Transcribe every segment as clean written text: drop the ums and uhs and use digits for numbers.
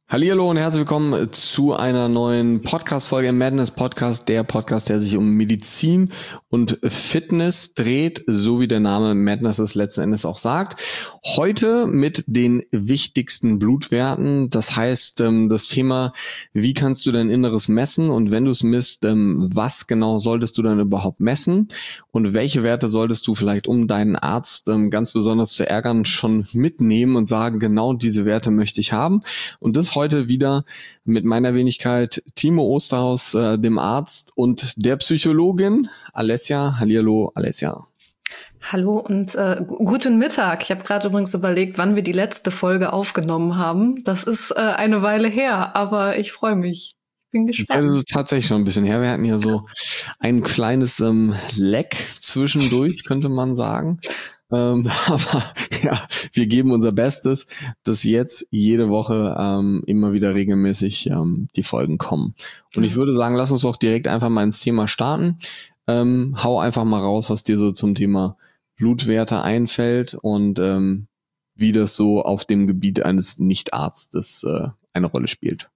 Hallihallo und herzlich willkommen zu einer neuen Podcast-Folge im Madness Podcast, der Podcast, der sich um Medizin und Fitness dreht, so wie der Name Madness es letzten Endes auch sagt. Heute mit den wichtigsten Blutwerten, das heißt das Thema, wie kannst du dein Inneres messen und wenn du es misst, was genau solltest du dann überhaupt messen und welche Werte solltest du vielleicht, um deinen Arzt ganz besonders zu ärgern, schon mitnehmen und sagen, genau diese Werte möchte ich haben. Und das heute wieder mit meiner Wenigkeit Timo Osterhaus, dem Arzt und der Psychologin Alessia. Hallihallo, Alessia. Hallo und guten Mittag. Ich habe gerade übrigens überlegt, wann wir die letzte Folge aufgenommen haben. Das ist eine Weile her, aber ich freue mich. Bin gespannt. Ja, das ist tatsächlich schon ein bisschen her. Wir hatten ja so ein kleines Leck zwischendurch, könnte man sagen. Aber ja, wir geben unser Bestes, dass jetzt jede Woche immer wieder regelmäßig die Folgen kommen. Und ich würde sagen, lass uns doch direkt einfach mal ins Thema starten. Hau einfach mal raus, was dir so zum Thema Blutwerte einfällt und wie das so auf dem Gebiet eines Nichtarztes eine Rolle spielt.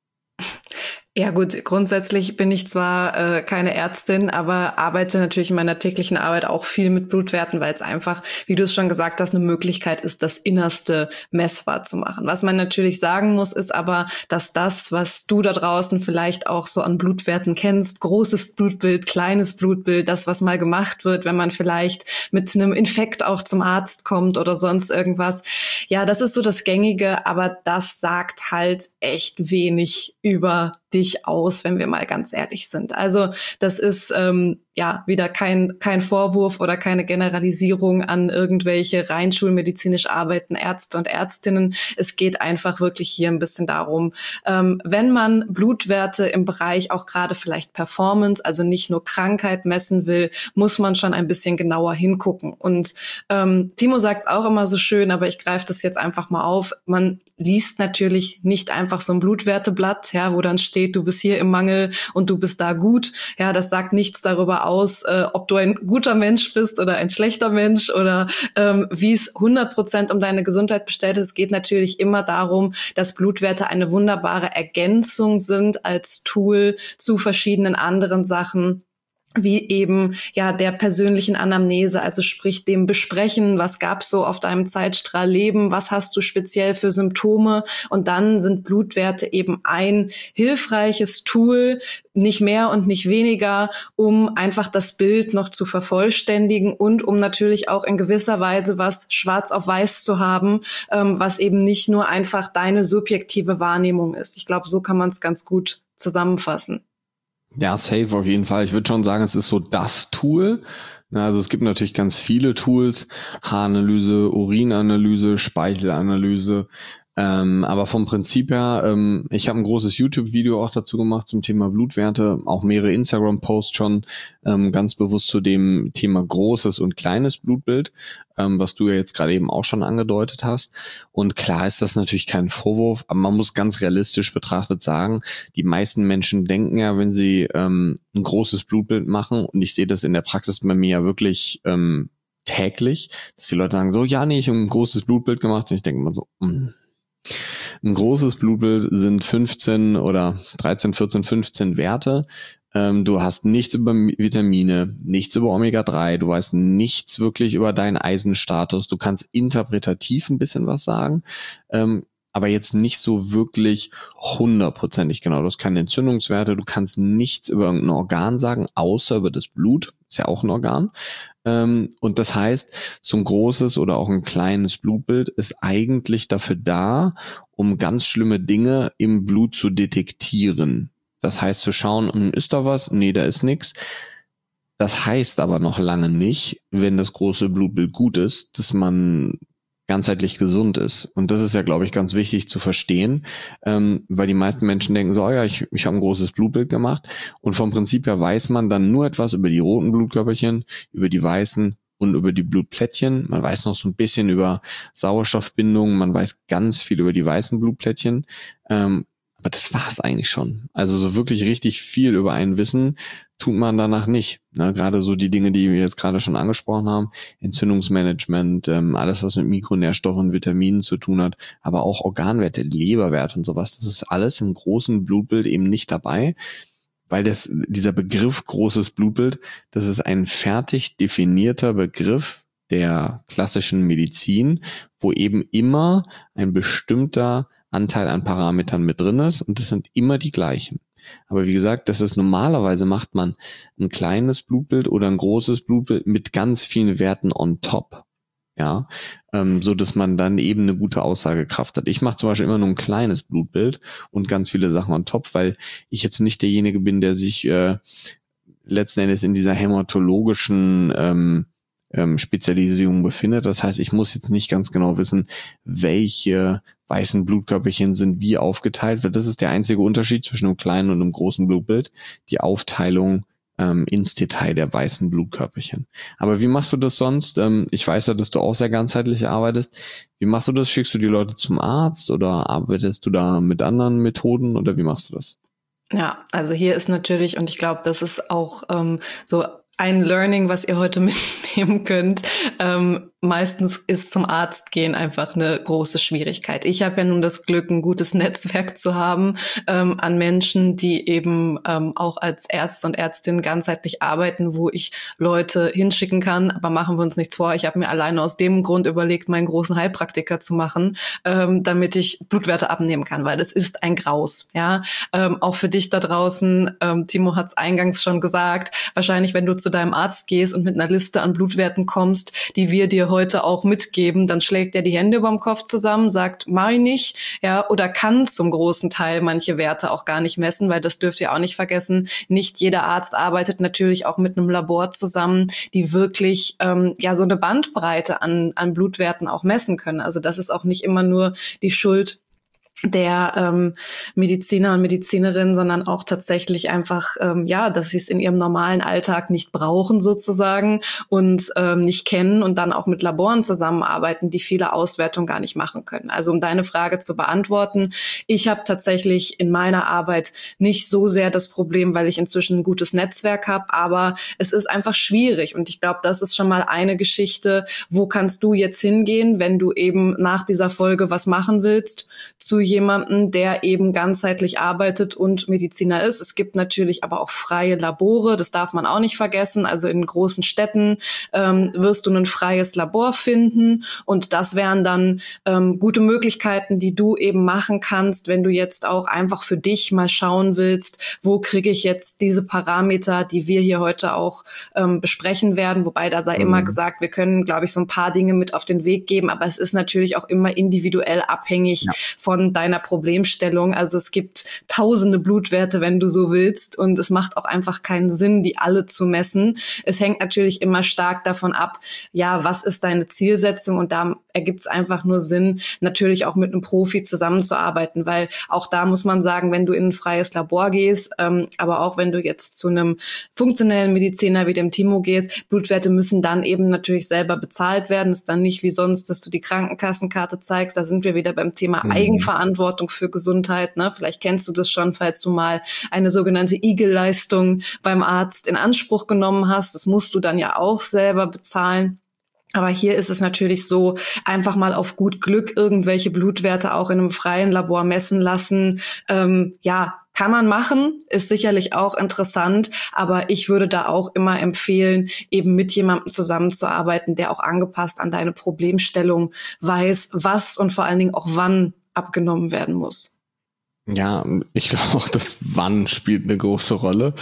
Ja gut, grundsätzlich bin ich zwar keine Ärztin, aber arbeite natürlich in meiner täglichen Arbeit auch viel mit Blutwerten, weil es einfach, wie du es schon gesagt hast, eine Möglichkeit ist, das Innerste messbar zu machen. Was man natürlich sagen muss, ist aber, dass das, was du da draußen vielleicht auch so an Blutwerten kennst, großes Blutbild, kleines Blutbild, das, was mal gemacht wird, wenn man vielleicht mit einem Infekt auch zum Arzt kommt oder sonst irgendwas, ja, das ist so das Gängige, aber das sagt halt echt wenig über dich aus, wenn wir mal ganz ehrlich sind. Also das ist wieder kein Vorwurf oder keine Generalisierung an irgendwelche rein schulmedizinisch arbeitenden Ärzte und Ärztinnen. Es geht einfach wirklich hier ein bisschen darum, wenn man Blutwerte im Bereich auch gerade vielleicht Performance, also nicht nur Krankheit messen will, muss man schon ein bisschen genauer hingucken. Und Timo sagt es auch immer so schön, aber ich greife das jetzt einfach mal auf. Man liest natürlich nicht einfach so ein Blutwerteblatt, ja, wo dann steht, du bist hier im Mangel und du bist da gut. Ja, das sagt nichts darüber aus, ob du ein guter Mensch bist oder ein schlechter Mensch oder wie es 100% um deine Gesundheit bestellt ist. Es geht natürlich immer darum, dass Blutwerte eine wunderbare Ergänzung sind als Tool zu verschiedenen anderen Sachen, wie eben ja der persönlichen Anamnese, also sprich dem Besprechen, was gab's so auf deinem Zeitstrahl Leben, was hast du speziell für Symptome, und dann sind Blutwerte eben ein hilfreiches Tool, nicht mehr und nicht weniger, um einfach das Bild noch zu vervollständigen und um natürlich auch in gewisser Weise was schwarz auf weiß zu haben, was eben nicht nur einfach deine subjektive Wahrnehmung ist. Ich glaube, so kann man es ganz gut zusammenfassen. Ja, safe auf jeden Fall. Ich würde schon sagen, es ist so das Tool. Also es gibt natürlich ganz viele Tools, Haaranalyse, Urinanalyse, Speichelanalyse, aber vom Prinzip her, ich habe ein großes YouTube-Video auch dazu gemacht zum Thema Blutwerte, auch mehrere Instagram-Posts schon, ganz bewusst zu dem Thema großes und kleines Blutbild, was du ja jetzt gerade eben auch schon angedeutet hast. Und klar ist das natürlich kein Vorwurf, aber man muss ganz realistisch betrachtet sagen, die meisten Menschen denken ja, wenn sie ein großes Blutbild machen, und ich sehe das in der Praxis bei mir ja wirklich täglich, dass die Leute sagen so, ja, nee, ich habe ein großes Blutbild gemacht, und ich denke immer so, ein großes Blutbild sind 15 oder 13, 14, 15 Werte. Du hast nichts über Vitamine, nichts über Omega-3, du weißt nichts wirklich über deinen Eisenstatus. Du kannst interpretativ ein bisschen was sagen, aber jetzt nicht so wirklich 100%ig genau. Du hast keine Entzündungswerte, du kannst nichts über irgendein Organ sagen, außer über das Blut. Ist ja auch ein Organ. Und das heißt, so ein großes oder auch ein kleines Blutbild ist eigentlich dafür da, um ganz schlimme Dinge im Blut zu detektieren. Das heißt, zu schauen, ist da was? Nee, da ist nichts. Das heißt aber noch lange nicht, wenn das große Blutbild gut ist, dass man ganzheitlich gesund ist. Und das ist ja, glaube ich, ganz wichtig zu verstehen, weil die meisten Menschen denken so, oh ja, ich habe ein großes Blutbild gemacht, und vom Prinzip her weiß man dann nur etwas über die roten Blutkörperchen, über die weißen und über die Blutplättchen. Man weiß noch so ein bisschen über Sauerstoffbindung, man weiß ganz viel über die weißen Blutplättchen, aber das war's eigentlich schon. Also so wirklich richtig viel über einen wissen tut man danach nicht. Ne? Gerade so die Dinge, die wir jetzt gerade schon angesprochen haben, Entzündungsmanagement, alles, was mit Mikronährstoffen, Vitaminen zu tun hat, aber auch Organwerte, Leberwert und sowas, das ist alles im großen Blutbild eben nicht dabei, weil dieser Begriff großes Blutbild, das ist ein fertig definierter Begriff der klassischen Medizin, wo eben immer ein bestimmter Anteil an Parametern mit drin ist und das sind immer die gleichen. Aber wie gesagt, normalerweise macht man ein kleines Blutbild oder ein großes Blutbild mit ganz vielen Werten on top. Ja, so dass man dann eben eine gute Aussagekraft hat. Ich mache zum Beispiel immer nur ein kleines Blutbild und ganz viele Sachen on top, weil ich jetzt nicht derjenige bin, der sich letzten Endes in dieser hämatologischen Spezialisierung befindet. Das heißt, ich muss jetzt nicht ganz genau wissen, welche weißen Blutkörperchen sind wie aufgeteilt, weil das ist der einzige Unterschied zwischen einem kleinen und einem großen Blutbild, die Aufteilung ins Detail der weißen Blutkörperchen. Aber wie machst du das sonst? Ich weiß ja, dass du auch sehr ganzheitlich arbeitest. Wie machst du das? Schickst du die Leute zum Arzt oder arbeitest du da mit anderen Methoden oder wie machst du das? Ja, also hier ist natürlich, und ich glaube, das ist auch so ein Learning, was ihr heute mitnehmen könnt. Meistens ist zum Arzt gehen einfach eine große Schwierigkeit. Ich habe ja nun das Glück, ein gutes Netzwerk zu haben an Menschen, die eben auch als Ärzte und Ärztinnen ganzheitlich arbeiten, wo ich Leute hinschicken kann. Aber machen wir uns nichts vor, ich habe mir alleine aus dem Grund überlegt, meinen großen Heilpraktiker zu machen, damit ich Blutwerte abnehmen kann, weil das ist ein Graus. Ja, auch für dich da draußen, Timo hat es eingangs schon gesagt, wahrscheinlich, wenn du zu deinem Arzt gehst und mit einer Liste an Blutwerten kommst, die wir dir heute auch mitgeben, dann schlägt er die Hände überm Kopf zusammen, sagt, mach ich nicht, ja, oder kann zum großen Teil manche Werte auch gar nicht messen, weil das dürft ihr auch nicht vergessen. Nicht jeder Arzt arbeitet natürlich auch mit einem Labor zusammen, die wirklich so eine Bandbreite an Blutwerten auch messen können. Also das ist auch nicht immer nur die Schuld der Mediziner und Medizinerinnen, sondern auch tatsächlich einfach, dass sie es in ihrem normalen Alltag nicht brauchen sozusagen und nicht kennen und dann auch mit Laboren zusammenarbeiten, die viele Auswertungen gar nicht machen können. Also um deine Frage zu beantworten, ich habe tatsächlich in meiner Arbeit nicht so sehr das Problem, weil ich inzwischen ein gutes Netzwerk habe, aber es ist einfach schwierig und ich glaube, das ist schon mal eine Geschichte, wo kannst du jetzt hingehen, wenn du eben nach dieser Folge was machen willst, zu jemanden, der eben ganzheitlich arbeitet und Mediziner ist. Es gibt natürlich aber auch freie Labore, das darf man auch nicht vergessen. Also in großen Städten wirst du ein freies Labor finden und das wären dann gute Möglichkeiten, die du eben machen kannst, wenn du jetzt auch einfach für dich mal schauen willst, wo kriege ich jetzt diese Parameter, die wir hier heute auch besprechen werden. Wobei da sei immer gesagt, wir können, glaube ich, so ein paar Dinge mit auf den Weg geben, aber es ist natürlich auch immer individuell abhängig von deiner Problemstellung. Also es gibt tausende Blutwerte, wenn du so willst, und es macht auch einfach keinen Sinn, die alle zu messen. Es hängt natürlich immer stark davon ab, ja, was ist deine Zielsetzung, und da ergibt es einfach nur Sinn, natürlich auch mit einem Profi zusammenzuarbeiten, weil auch da muss man sagen, wenn du in ein freies Labor gehst, aber auch wenn du jetzt zu einem funktionellen Mediziner wie dem Timo gehst, Blutwerte müssen dann eben natürlich selber bezahlt werden. Es ist dann nicht wie sonst, dass du die Krankenkassenkarte zeigst. Da sind wir wieder beim Thema Eigenverantwortung für Gesundheit. Ne? Vielleicht kennst du das schon, falls du mal eine sogenannte Igel-Leistung beim Arzt in Anspruch genommen hast. Das musst du dann ja auch selber bezahlen. Aber hier ist es natürlich so, einfach mal auf gut Glück irgendwelche Blutwerte auch in einem freien Labor messen lassen. Kann man machen, ist sicherlich auch interessant, aber ich würde da auch immer empfehlen, eben mit jemandem zusammenzuarbeiten, der auch angepasst an deine Problemstellung weiß, was und vor allen Dingen auch wann abgenommen werden muss. Ja, ich glaube auch, das Wann spielt eine große Rolle.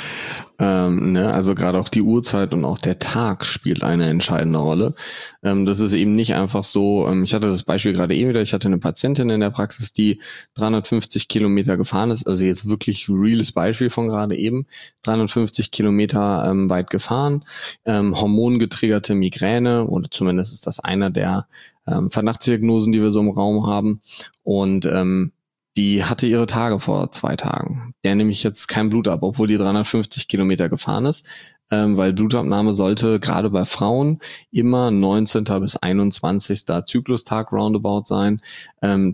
Also gerade auch die Uhrzeit und auch der Tag spielt eine entscheidende Rolle. Das ist eben nicht einfach so, ich hatte das Beispiel gerade wieder, ich hatte eine Patientin in der Praxis, die 350 Kilometer gefahren ist, also jetzt wirklich reales Beispiel von gerade eben, 350 Kilometer weit gefahren, hormongetriggerte Migräne, oder zumindest ist das einer der Verdachtsdiagnosen, die wir so im Raum haben, und die hatte ihre Tage vor 2 Tagen. Der nehme ich jetzt kein Blut ab, obwohl die 350 Kilometer gefahren ist, weil Blutabnahme sollte gerade bei Frauen immer 19. bis 21. Zyklustag roundabout sein.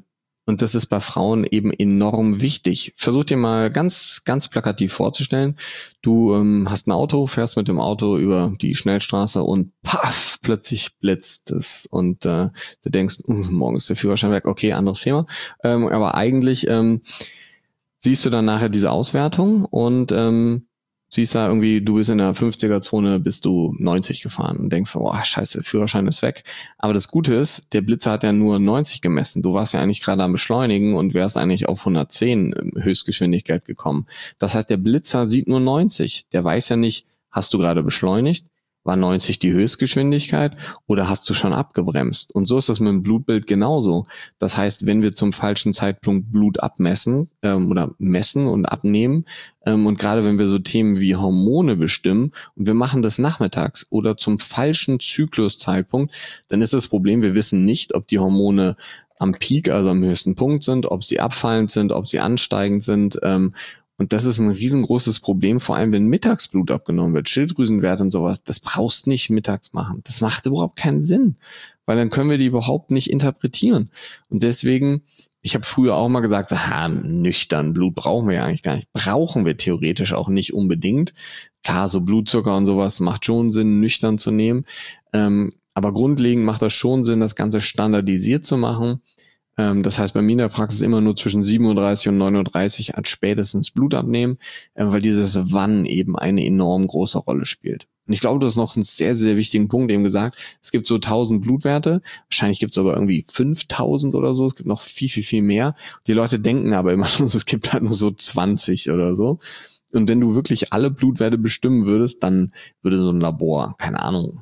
Und das ist bei Frauen eben enorm wichtig. Versuch dir mal ganz, ganz plakativ vorzustellen, du hast ein Auto, fährst mit dem Auto über die Schnellstraße und paff, plötzlich blitzt es. Und du denkst, morgen ist der Führerschein weg, okay, anderes Thema. Aber eigentlich siehst du dann nachher diese Auswertung und siehst da irgendwie, du bist in der 50er-Zone, bist du 90 gefahren und denkst, oh scheiße, Führerschein ist weg. Aber das Gute ist, der Blitzer hat ja nur 90 gemessen. Du warst ja eigentlich gerade am Beschleunigen und wärst eigentlich auf 110 Höchstgeschwindigkeit gekommen. Das heißt, der Blitzer sieht nur 90. Der weiß ja nicht, hast du gerade beschleunigt? War 90 die Höchstgeschwindigkeit oder hast du schon abgebremst? Und so ist das mit dem Blutbild genauso. Das heißt, wenn wir zum falschen Zeitpunkt Blut abmessen oder messen und abnehmen und gerade wenn wir so Themen wie Hormone bestimmen und wir machen das nachmittags oder zum falschen Zykluszeitpunkt, dann ist das Problem, wir wissen nicht, ob die Hormone am Peak, also am höchsten Punkt sind, ob sie abfallend sind, ob sie ansteigend sind. Und das ist ein riesengroßes Problem, vor allem wenn Mittagsblut abgenommen wird, Schilddrüsenwerte und sowas. Das brauchst nicht mittags machen. Das macht überhaupt keinen Sinn, weil dann können wir die überhaupt nicht interpretieren. Und deswegen, ich habe früher auch mal gesagt, nüchtern Blut brauchen wir ja eigentlich gar nicht. Brauchen wir theoretisch auch nicht unbedingt. Klar, so Blutzucker und sowas macht schon Sinn, nüchtern zu nehmen. Aber grundlegend macht das schon Sinn, das Ganze standardisiert zu machen. Das heißt, bei mir in der Praxis immer nur zwischen 37 und 39 als spätestens Blut abnehmen, weil dieses Wann eben eine enorm große Rolle spielt. Und ich glaube, du hast noch einen sehr, sehr wichtigen Punkt eben gesagt. Es gibt so 1000 Blutwerte. Wahrscheinlich gibt es aber irgendwie 5000 oder so. Es gibt noch viel, viel, viel mehr. Die Leute denken aber immer nur, es gibt halt nur so 20 oder so. Und wenn du wirklich alle Blutwerte bestimmen würdest, dann würde so ein Labor, keine Ahnung,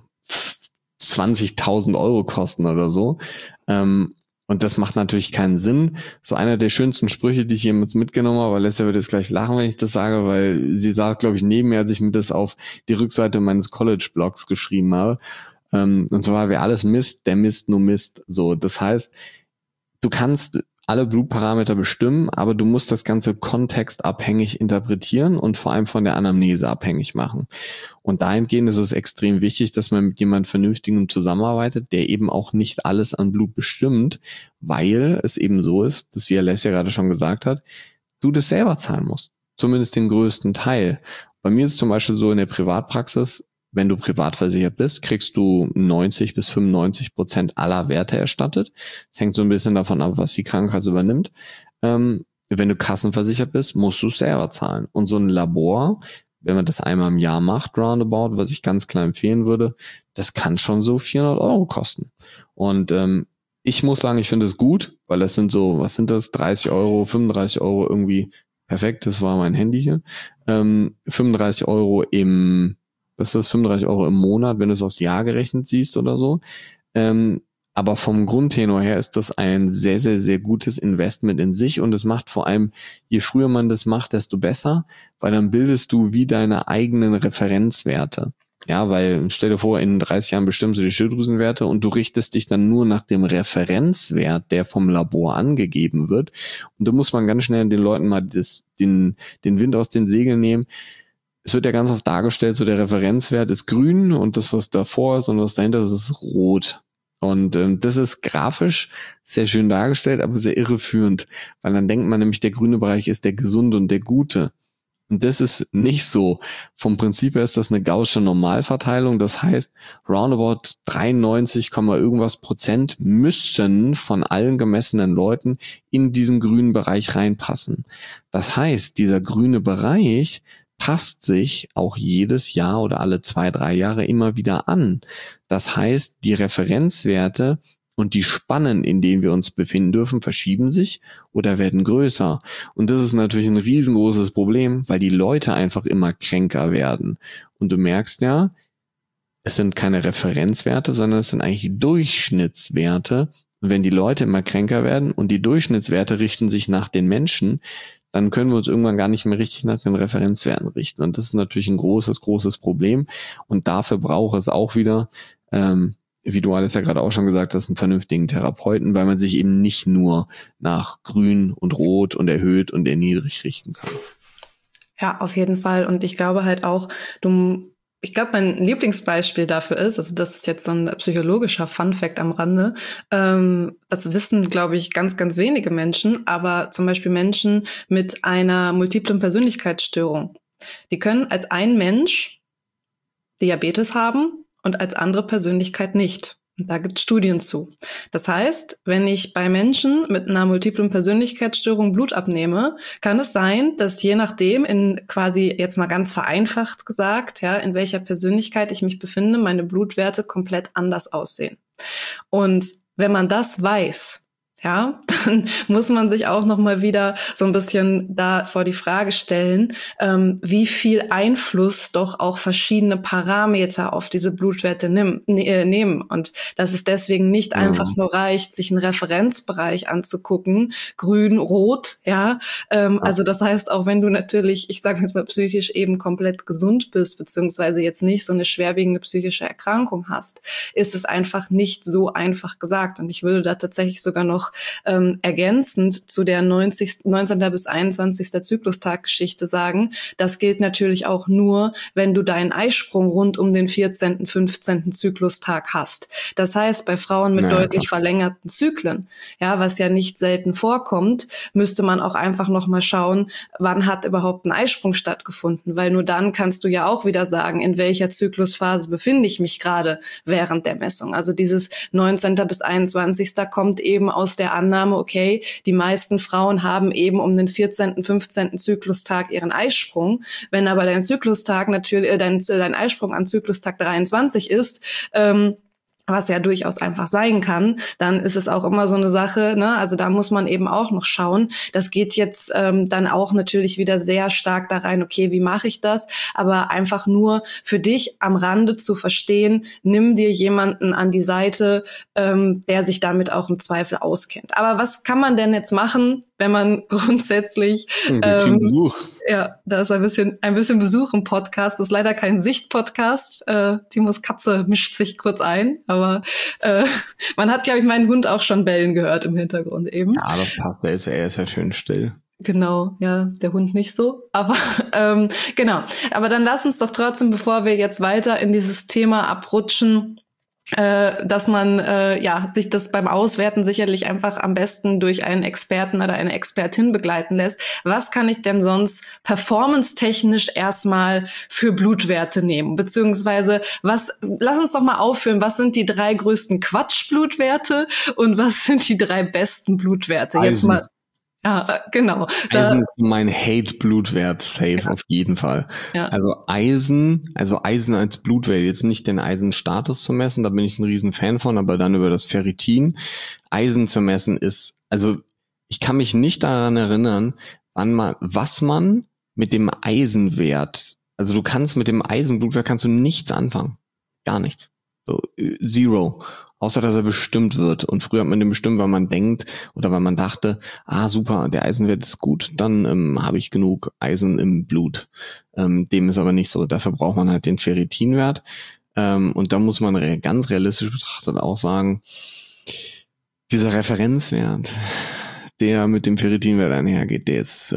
20.000 Euro kosten oder so. Und das macht natürlich keinen Sinn. So einer der schönsten Sprüche, die ich jemals mitgenommen habe, weil Leslie wird jetzt gleich lachen, wenn ich das sage, weil sie saß, glaube ich, neben mir, als ich mir das auf die Rückseite meines College-Blogs geschrieben habe. Und zwar, wer alles misst, der misst nur Mist. So, das heißt, du kannst alle Blutparameter bestimmen, aber du musst das Ganze kontextabhängig interpretieren und vor allem von der Anamnese abhängig machen. Und dahingehend ist es extrem wichtig, dass man mit jemandem Vernünftigem zusammenarbeitet, der eben auch nicht alles an Blut bestimmt, weil es eben so ist, dass, wie Alessia gerade schon gesagt hat, du das selber zahlen musst. Zumindest den größten Teil. Bei mir ist es zum Beispiel so in der Privatpraxis, wenn du privat versichert bist, kriegst du 90-95% aller Werte erstattet. Das hängt so ein bisschen davon ab, was die Krankenkasse übernimmt. Wenn du kassenversichert bist, musst du es selber zahlen. Und so ein Labor, wenn man das einmal im Jahr macht, roundabout, was ich ganz klar empfehlen würde, das kann schon so 400 Euro kosten. Und ich muss sagen, ich finde es gut, weil das sind so, was sind das, 30 Euro, 35 Euro irgendwie, perfekt, das war mein Handy hier, 35 Euro was ist das, 35 Euro im Monat, wenn du es aufs Jahr gerechnet siehst oder so. Aber vom Grundtenor her ist das ein sehr, sehr, sehr gutes Investment in sich und es macht vor allem, je früher man das macht, desto besser, weil dann bildest du wie deine eigenen Referenzwerte. Ja, weil stell dir vor, in 30 Jahren bestimmst du die Schilddrüsenwerte und du richtest dich dann nur nach dem Referenzwert, der vom Labor angegeben wird. Und da muss man ganz schnell den Leuten mal den Wind aus den Segeln nehmen. Es wird ja ganz oft dargestellt, so der Referenzwert ist grün und das, was davor ist und was dahinter ist, ist rot. Und das ist grafisch sehr schön dargestellt, aber sehr irreführend, weil dann denkt man nämlich, der grüne Bereich ist der gesunde und der gute. Und das ist nicht so. Vom Prinzip her ist das eine gaußsche Normalverteilung. Das heißt, roundabout 93, irgendwas Prozent müssen von allen gemessenen Leuten in diesen grünen Bereich reinpassen. Das heißt, dieser grüne Bereich passt sich auch jedes Jahr oder alle 2-3 Jahre immer wieder an. Das heißt, die Referenzwerte und die Spannen, in denen wir uns befinden dürfen, verschieben sich oder werden größer. Und das ist natürlich ein riesengroßes Problem, weil die Leute einfach immer kränker werden. Und du merkst ja, es sind keine Referenzwerte, sondern es sind eigentlich Durchschnittswerte. Und wenn die Leute immer kränker werden und die Durchschnittswerte richten sich nach den Menschen, dann können wir uns irgendwann gar nicht mehr richtig nach den Referenzwerten richten. Und das ist natürlich ein großes, großes Problem. Und dafür braucht es auch wieder, wie du alles ja gerade auch schon gesagt hast, einen vernünftigen Therapeuten, weil man sich eben nicht nur nach grün und rot und erhöht und erniedrigt richten kann. Ja, auf jeden Fall. Und ich glaube halt auch, du Ich glaube, mein Lieblingsbeispiel dafür ist, also das ist jetzt so ein psychologischer Funfact am Rande, das wissen, glaube ich, ganz, ganz wenige Menschen, aber zum Beispiel Menschen mit einer multiplen Persönlichkeitsstörung. Die können als ein Mensch Diabetes haben und als andere Persönlichkeit nicht. Und da gibt es Studien zu. Das heißt, wenn ich bei Menschen mit einer multiplen Persönlichkeitsstörung Blut abnehme, kann es sein, dass je nachdem, in quasi jetzt mal ganz vereinfacht gesagt, ja, in welcher Persönlichkeit ich mich befinde, meine Blutwerte komplett anders aussehen. Und wenn man das weiß, ja, dann muss man sich auch noch mal wieder so ein bisschen da vor die Frage stellen, wie viel Einfluss doch auch verschiedene Parameter auf diese Blutwerte nehmen. Und dass es deswegen nicht einfach nur reicht, sich einen Referenzbereich anzugucken, grün, rot, ja. Also das heißt, auch wenn du natürlich, ich sage jetzt mal psychisch eben komplett gesund bist, beziehungsweise jetzt nicht so eine schwerwiegende psychische Erkrankung hast, ist es einfach nicht so einfach gesagt. Und ich würde da tatsächlich sogar noch ergänzend zu der 19. bis 21. Zyklustag-Geschichte sagen, das gilt natürlich auch nur, wenn du deinen Eisprung rund um den 14., 15. Zyklustag hast. Das heißt, bei Frauen mit deutlich verlängerten Zyklen, ja, was ja nicht selten vorkommt, müsste man auch einfach noch mal schauen, wann hat überhaupt ein Eisprung stattgefunden, weil nur dann kannst du ja auch wieder sagen, in welcher Zyklusphase befinde ich mich gerade während der Messung. Also dieses 19. bis 21. kommt eben aus der Annahme, okay, die meisten Frauen haben eben um den 14., 15. Zyklustag ihren Eisprung. Wenn aber dein Zyklustag natürlich, dein Eisprung an Zyklustag 23 ist, was ja durchaus einfach sein kann, dann ist es auch immer so eine Sache, ne? Also da muss man eben auch noch schauen. Das geht jetzt dann auch natürlich wieder sehr stark da rein, okay, wie mache ich das? Aber einfach nur für dich am Rande zu verstehen, nimm dir jemanden an die Seite, der sich damit auch im Zweifel auskennt. Aber was kann man denn jetzt machen, wenn man grundsätzlich Besuch. Ja, da ist ein bisschen Besuch im Podcast. Das ist leider kein Sicht-Podcast. Timos Katze mischt sich kurz ein, aber man hat, glaube ich, meinen Hund auch schon bellen gehört im Hintergrund eben. Ja, das passt. Er ist ja schön still. Genau, ja, der Hund nicht so, aber genau. Aber dann lass uns doch trotzdem, bevor wir jetzt weiter in dieses Thema abrutschen, dass man sich das beim Auswerten sicherlich einfach am besten durch einen Experten oder eine Expertin begleiten lässt. Was kann ich denn sonst performance-technisch erstmal für Blutwerte nehmen? Beziehungsweise lass uns doch mal aufführen, was sind die 3 größten Quatschblutwerte und was sind die 3 besten Blutwerte? Eisen. Jetzt mal. Ja, genau. Eisen ist mein Hate-Blutwert, safe auf jeden Fall. Ja. Also Eisen als Blutwert, jetzt nicht den Eisenstatus zu messen, da bin ich ein riesen Fan von, aber dann über das Ferritin. Eisen zu messen ist, also ich kann mich nicht daran erinnern, was man mit dem Eisenwert, also du kannst mit dem Eisenblutwert kannst du nichts anfangen. Gar nichts. So, zero. Außer, dass er bestimmt wird. Und früher hat man den bestimmt, weil man denkt oder weil man dachte, super, der Eisenwert ist gut, dann habe ich genug Eisen im Blut. Dem ist aber nicht so. Dafür braucht man halt den Ferritinwert. Und da muss man ganz realistisch betrachtet auch sagen, dieser Referenzwert, der mit dem Ferritinwert einhergeht, der ist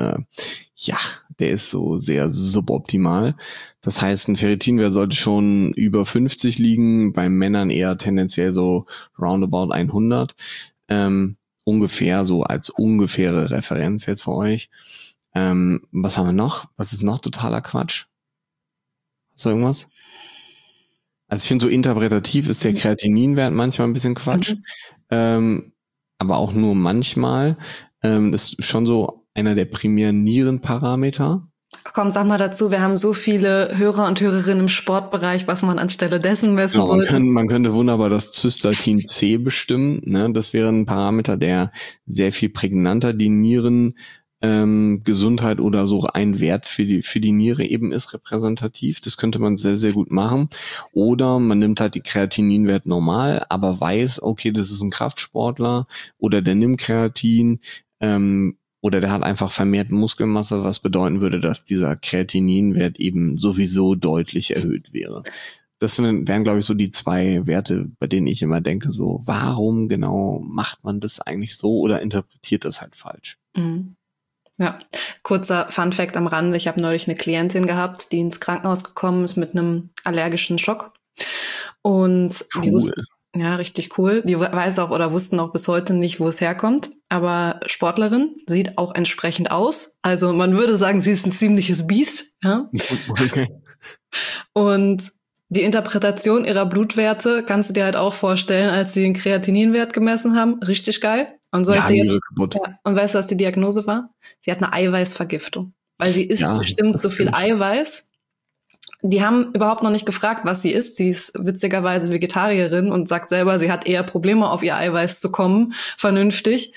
so sehr suboptimal. Das heißt, ein Ferritinwert sollte schon über 50 liegen, bei Männern eher tendenziell so roundabout 100. Ungefähr so als ungefähre Referenz jetzt für euch. Was haben wir noch? Was ist noch totaler Quatsch? Hast du irgendwas? Also ich finde, so interpretativ ist der Kreatininwert manchmal ein bisschen Quatsch. Aber auch nur manchmal. Das ist schon so einer der primären Nierenparameter. Komm, sag mal dazu, wir haben so viele Hörer und Hörerinnen im Sportbereich, was man anstelle dessen messen sollte. Man könnte wunderbar das Cystatin C bestimmen. Ne? Das wäre ein Parameter, der sehr viel prägnanter die Nierengesundheit oder so ein Wert für die Niere eben ist, repräsentativ. Das könnte man sehr, sehr gut machen. Oder man nimmt halt die Kreatininwert normal, aber weiß, okay, das ist ein Kraftsportler oder der nimmt Kreatin, oder der hat einfach vermehrt Muskelmasse, was bedeuten würde, dass dieser Kreatininwert eben sowieso deutlich erhöht wäre. Das wären, glaube ich, so die 2 Werte, bei denen ich immer denke, so, warum genau macht man das eigentlich so oder interpretiert das halt falsch? Mhm. Ja, kurzer Funfact am Rande. Ich habe neulich eine Klientin gehabt, die ins Krankenhaus gekommen ist mit einem allergischen Schock. Und die wussten, ja, richtig cool. Die weiß auch oder wussten auch bis heute nicht, wo es herkommt. Aber Sportlerin, sieht auch entsprechend aus. Also man würde sagen, sie ist ein ziemliches Biest. Ja? Okay. Und die Interpretation ihrer Blutwerte kannst du dir halt auch vorstellen, als sie den Kreatininwert gemessen haben. Richtig geil. Und soll ich dir jetzt, und weißt du, was die Diagnose war? Sie hat eine Eiweißvergiftung. Weil sie isst bestimmt so viel Eiweiß. Die haben überhaupt noch nicht gefragt, was sie isst. Sie ist witzigerweise Vegetarierin und sagt selber, sie hat eher Probleme, auf ihr Eiweiß zu kommen, vernünftig.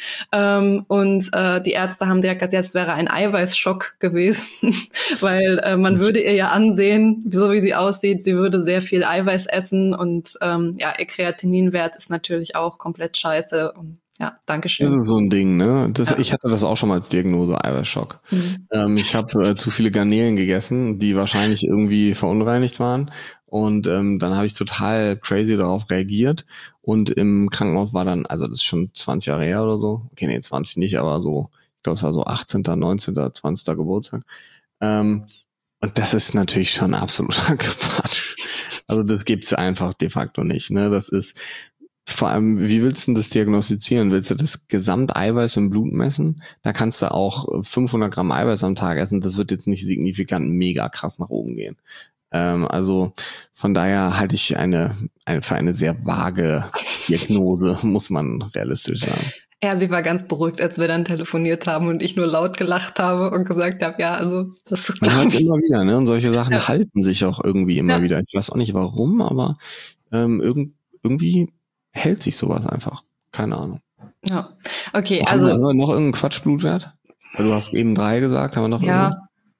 Die Ärzte haben direkt gesagt, es wäre ein Eiweißschock gewesen, weil man würde ihr ja ansehen, so wie sie aussieht, sie würde sehr viel Eiweiß essen und ihr Kreatininwert ist natürlich auch komplett scheiße. Und ja, danke schön. Das ist so ein Ding, ne? Ich hatte das auch schon mal als Diagnose, Eiweißschock. Ich habe zu viele Garnelen gegessen, die wahrscheinlich irgendwie verunreinigt waren. Und dann habe ich total crazy darauf reagiert. Und im Krankenhaus war dann, also das ist schon 20 Jahre her oder so. Okay, nee, 20 nicht, aber so, ich glaube, es war so 18., 19., 20. Geburtstag. Und das ist natürlich schon absoluter Quatsch. Also das gibt's einfach de facto nicht, ne? Das ist vor allem, wie willst du das diagnostizieren? Willst du das Gesamteiweiß im Blut messen? Da kannst du auch 500 Gramm Eiweiß am Tag essen. Das wird jetzt nicht signifikant mega krass nach oben gehen. Also von daher halte ich für eine sehr vage Diagnose, muss man realistisch sagen. Ja, sie war ganz beruhigt, als wir dann telefoniert haben und ich nur laut gelacht habe und gesagt habe, ja, also das ist man hört immer wieder, ne? Und solche Sachen halten sich auch irgendwie immer wieder. Ich weiß auch nicht warum, aber irgendwie hält sich sowas einfach. Keine Ahnung. Ja, okay, also. Haben wir noch irgendeinen Quatschblutwert? Weil du hast eben 3 gesagt, haben wir noch irgendwas?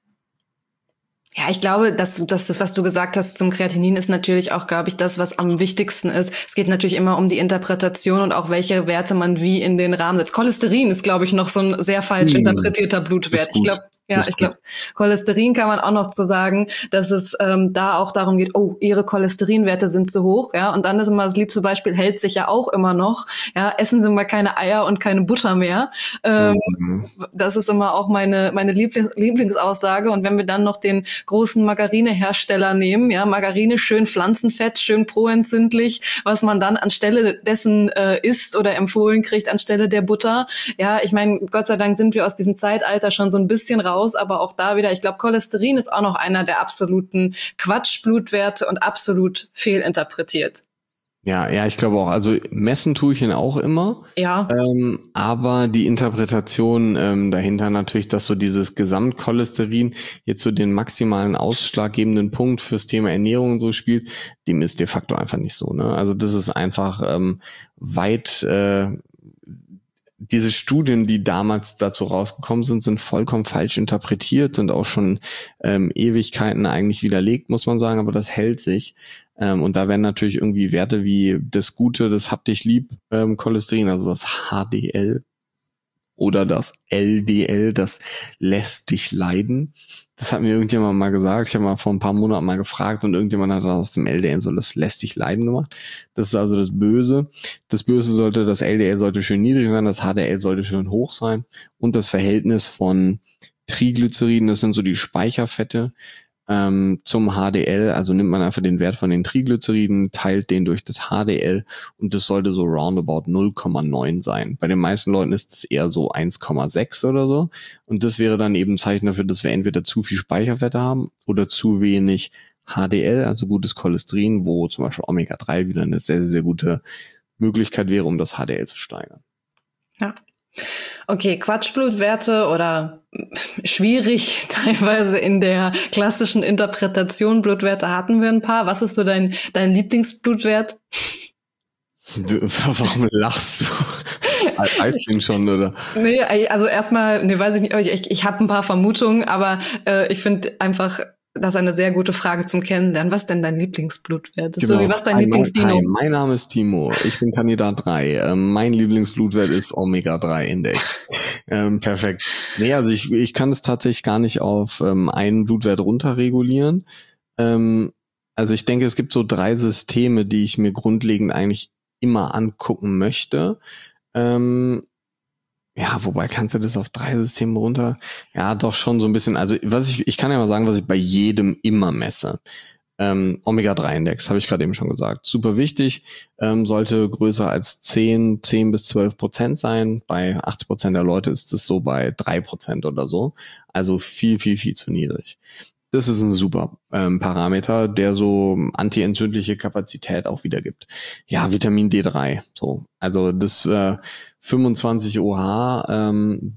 Ja, ich glaube, das, was du gesagt hast zum Kreatinin, ist natürlich auch, glaube ich, das, was am wichtigsten ist. Es geht natürlich immer um die Interpretation und auch welche Werte man wie in den Rahmen setzt. Cholesterin ist, glaube ich, noch so ein sehr falsch interpretierter Blutwert. Ich glaube, Cholesterin kann man auch noch zu sagen, dass es da auch darum geht, oh, ihre Cholesterinwerte sind zu hoch, ja. Und dann ist immer das liebste Beispiel, hält sich ja auch immer noch, ja. Essen Sie mal keine Eier und keine Butter mehr. Das ist immer auch meine Lieblingsaussage. Und wenn wir dann noch den großen Margarinehersteller nehmen, ja, Margarine schön Pflanzenfett, schön proentzündlich, was man dann anstelle dessen isst oder empfohlen kriegt anstelle der Butter. Ja, ich meine, Gott sei Dank sind wir aus diesem Zeitalter schon so ein bisschen raus, aber auch da wieder, ich glaube, Cholesterin ist auch noch einer der absoluten Quatschblutwerte und absolut fehlinterpretiert. Ja, ich glaube auch. Also messen tue ich ihn auch immer. Ja. Aber die Interpretation dahinter natürlich, dass so dieses Gesamtcholesterin jetzt so den maximalen ausschlaggebenden Punkt fürs Thema Ernährung und so spielt, dem ist de facto einfach nicht so, ne? Also das ist einfach weit diese Studien, die damals dazu rausgekommen sind vollkommen falsch interpretiert, sind auch schon Ewigkeiten eigentlich widerlegt, muss man sagen, aber das hält sich. Und da werden natürlich irgendwie Werte wie das Gute, das Hab dich lieb, Cholesterin, also das HDL oder das LDL, das lässt dich leiden. Das hat mir irgendjemand mal gesagt. Ich habe mal vor ein paar Monaten mal gefragt und irgendjemand hat aus dem LDL so das lässt dich leiden gemacht. Das ist also das Böse. Das LDL sollte schön niedrig sein, das HDL sollte schön hoch sein und das Verhältnis von Triglyceriden, das sind so die Speicherfette, zum HDL, also nimmt man einfach den Wert von den Triglyceriden, teilt den durch das HDL und das sollte so roundabout 0,9 sein. Bei den meisten Leuten ist es eher so 1,6 oder so und das wäre dann eben ein Zeichen dafür, dass wir entweder zu viel Speicherfette haben oder zu wenig HDL, also gutes Cholesterin, wo zum Beispiel Omega-3 wieder eine sehr, sehr gute Möglichkeit wäre, um das HDL zu steigern. Ja. Okay, Quatschblutwerte oder schwierig teilweise in der klassischen Interpretation Blutwerte hatten wir ein paar. Was ist so dein Lieblingsblutwert? Warum lachst du? Weißt du ihn schon, oder? Nee, also erstmal, weiß ich nicht, ich habe ein paar Vermutungen, aber ich finde einfach, das ist eine sehr gute Frage zum Kennenlernen. Was ist denn dein Lieblingsblutwert? Das ist so wie was dein Lieblingsdino? Mein Name ist Timo. Ich bin Kandidat 3. Mein Lieblingsblutwert ist Omega-3-Index. Perfekt. Nee, also ich kann es tatsächlich gar nicht auf einen Blutwert runterregulieren. Also ich denke, es gibt so 3 Systeme, die ich mir grundlegend eigentlich immer angucken möchte. Ja, wobei kannst du das auf 3 Systeme runter? Ja, doch schon so ein bisschen. Also ich kann ja mal sagen, was ich bei jedem immer messe. Omega-3-Index, habe ich gerade eben schon gesagt. Super wichtig, sollte größer als 10 bis 12% sein. Bei 80% der Leute ist es so bei 3% oder so. Also viel, viel, viel zu niedrig. Das ist ein super Parameter, der so antientzündliche Kapazität auch wiedergibt. Ja, Vitamin D3. So, also das 25 OH,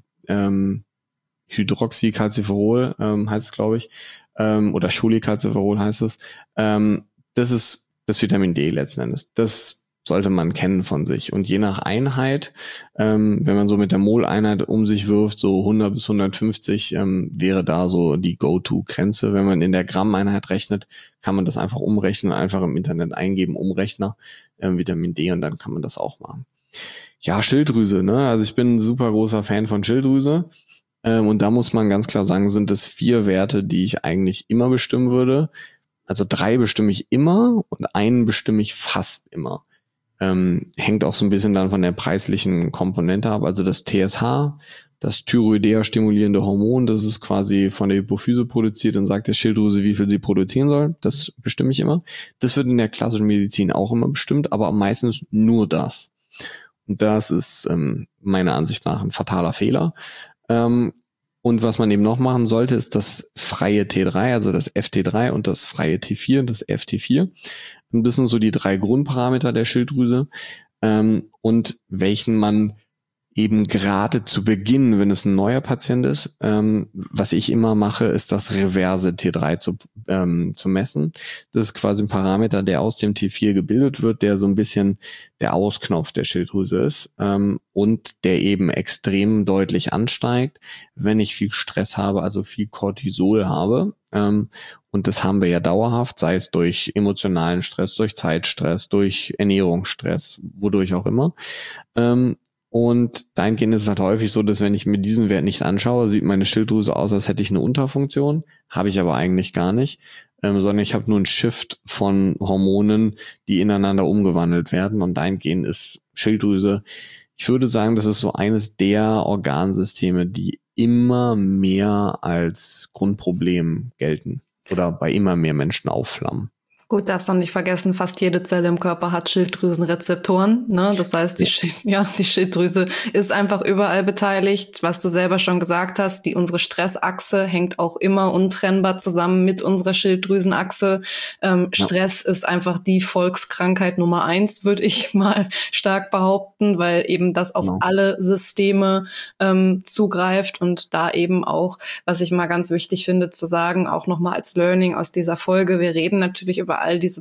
Hydroxycalciferol heißt es, glaube ich, oder Cholecalciferol heißt es. Das ist das Vitamin D letzten Endes. Das sollte man kennen von sich. Und je nach Einheit, wenn man so mit der Mol-Einheit um sich wirft, so 100 bis 150 wäre da so die Go-To-Grenze. Wenn man in der Gramm-Einheit rechnet, kann man das einfach umrechnen, einfach im Internet eingeben, Umrechner, Vitamin D, und dann kann man das auch machen. Ja, Schilddrüse, ne? Also ich bin ein super großer Fan von Schilddrüse. Und da muss man ganz klar sagen, sind es 4 Werte, die ich eigentlich immer bestimmen würde. Also 3 bestimme ich immer und einen bestimme ich fast immer. Hängt auch so ein bisschen dann von der preislichen Komponente ab. Also das TSH, das Thyroidea-stimulierende Hormon, das ist quasi von der Hypophyse produziert und sagt der Schilddrüse, wie viel sie produzieren soll. Das bestimme ich immer. Das wird in der klassischen Medizin auch immer bestimmt, aber meistens nur das. Und das ist meiner Ansicht nach ein fataler Fehler. Und was man eben noch machen sollte, ist das freie T3, also das FT3 und das freie T4, das FT4. Und das sind so die 3 Grundparameter der Schilddrüse, und welchen man eben gerade zu Beginn, wenn es ein neuer Patient ist, was ich immer mache, ist das reverse T3 zu messen. Das ist quasi ein Parameter, der aus dem T4 gebildet wird, der so ein bisschen der Ausknopf der Schilddrüse ist, und der eben extrem deutlich ansteigt, wenn ich viel Stress habe, also viel Cortisol habe. Und das haben wir ja dauerhaft, sei es durch emotionalen Stress, durch Zeitstress, durch Ernährungsstress, wodurch auch immer. Und dahingehend ist es halt häufig so, dass wenn ich mir diesen Wert nicht anschaue, sieht meine Schilddrüse aus, als hätte ich eine Unterfunktion. Habe ich aber eigentlich gar nicht, sondern ich habe nur einen Shift von Hormonen, die ineinander umgewandelt werden. Und dahingehend ist Schilddrüse, ich würde sagen, das ist so eines der Organsysteme, die immer mehr als Grundproblem gelten oder bei immer mehr Menschen aufflammen. Gut, darfst du nicht vergessen, fast jede Zelle im Körper hat Schilddrüsenrezeptoren, ne? Das heißt, die Schilddrüse ist einfach überall beteiligt. Was du selber schon gesagt hast, unsere Stressachse hängt auch immer untrennbar zusammen mit unserer Schilddrüsenachse. Stress ist einfach die Volkskrankheit Nummer 1, würde ich mal stark behaupten, weil eben das auf alle Systeme zugreift und da eben auch, was ich mal ganz wichtig finde zu sagen, auch nochmal als Learning aus dieser Folge, wir reden natürlich über all diese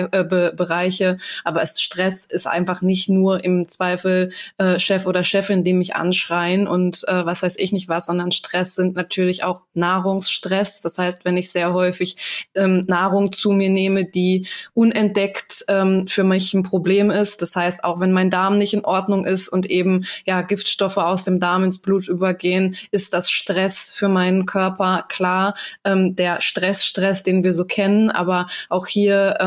Bereiche, aber Stress ist einfach nicht nur im Zweifel Chef oder Chefin, die mich anschreien und was weiß ich nicht was, sondern Stress sind natürlich auch Nahrungsstress. Das heißt, wenn ich sehr häufig Nahrung zu mir nehme, die unentdeckt für mich ein Problem ist, das heißt, auch wenn mein Darm nicht in Ordnung ist und eben Giftstoffe aus dem Darm ins Blut übergehen, ist das Stress für meinen Körper, klar, der Stress, den wir so kennen, aber auch hier